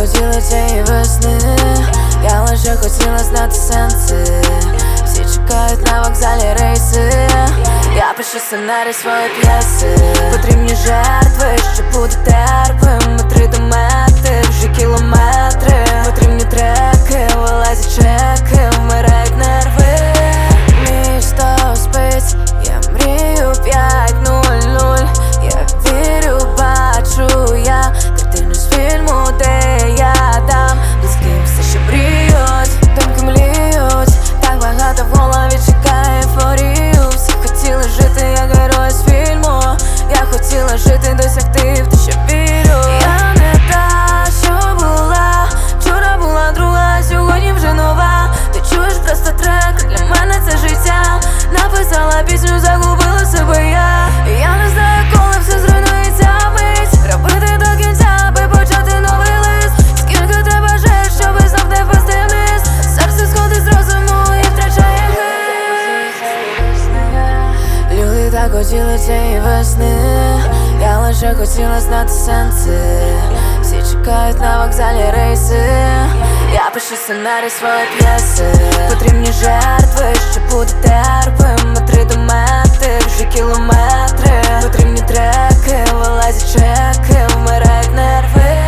хотіли цієї весни, я лише хотіла знати сенси. Всі чекають на вокзалі рейси, я пишу сценарій своєї п'єси. Потрібні жертви, щоб бути терпим. Метри до мети, вже кілометри. Потрібні треки, вилазять чеки, вмирають нерви. Місто спить, я мрію 5:00. Я вірю, бачу я картину з фільму, де я там близьким все, що мріють, думки мліють. Так багато в голові чекає ейфорію. Всі хотіли жити, як герої з фільму. Я хотіла жити, досягти в те, що вірю. Я не та, що була. Вчора була друга, сьогодні вже нова. Ти чуєш просто трек, для мене це життя. Написала пісню, загубила себе я. Я не знаю, коли все зруйнується вмить. Робити до кінця, аби почати новий лист. Скільки треба жертв, щоби знов не впасти вниз. Серце сходить з розуму і втрачає хист. Люди так хотіли цієї весни, я лише хотіла знати сенси. Всі чекають на вокзалі рейси, я пишу сценарій своєї п'єси. Потрібні жертви, щоб бути терпим. Метри до мети, вже кілометри. Потрібні треки, вилазять чеки, вмирають нерви.